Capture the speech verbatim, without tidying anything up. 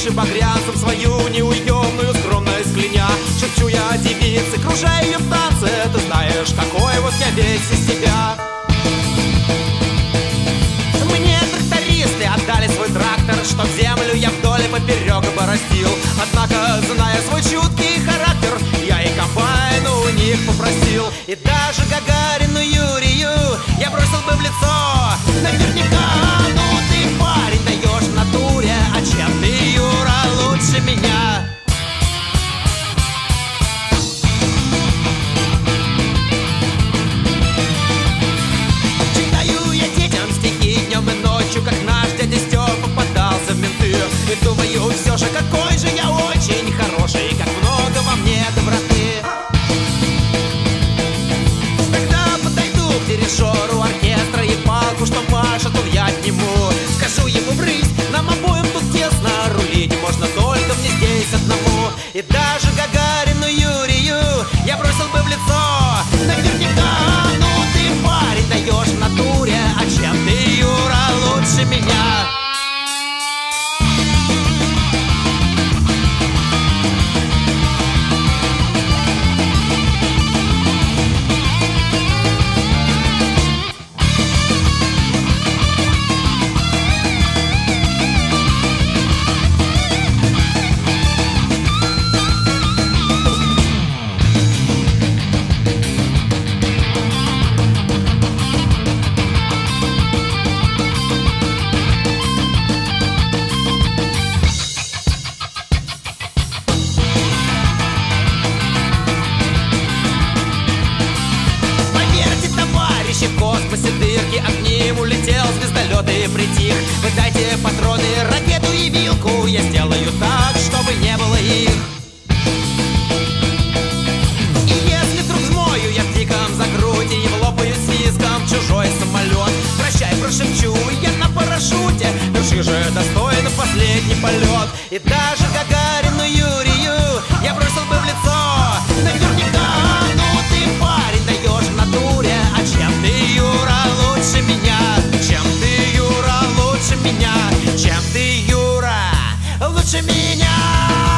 уши багрянцем свою неуемную скромность кляня. Шепчу я девице, кружая ее в танце: ты знаешь, какой вот я весь из себя. Мне трактористы отдали свой трактор, чтоб землю я вдоль и поперек оборостил. Однако, зная свой чуткий характер, я и комбайн у них попросил. И даже Гагарину Юрию я бросил бы в лицо: наверняка, ну ты, парень, даешь в натуре, а чем ты, Юра, лучше меня? Читаю я детям стихи днем и ночью, как наш дядя Стёпа попадался в менты. И думаю, все же, какой же я очень хороший, как много во мне доброты. Тогда подойду к дирижеру оркестра и палку, что машет, он я отниму. Скажу ему: брысь, нам обоим тут тесно, рулить можно только мне здесь одному. И даже Гагарину Юрию я бросил бы в лицо: наверняка, ну ты, парень, даешь в натуре, а чем ты, Юра, лучше меня? В космосе дырки, а к ним улетел звездолет и притих. Вы дайте патроны, ракету и вилку, я сделаю так, чтобы не было их. И если вдруг смою я в диком закруте и влопаю свиском чужой самолет, прощай, прошепчу я на парашюте: души же достойно последний полет. И даже Гагарину Юрию я бросил бы в лицо: наверняка, ну ты, парень, даешь в натуре, а чем ты, Юра, лучше меня? Чем ты, Юра, лучше меня? Чем ты, Юра, лучше меня?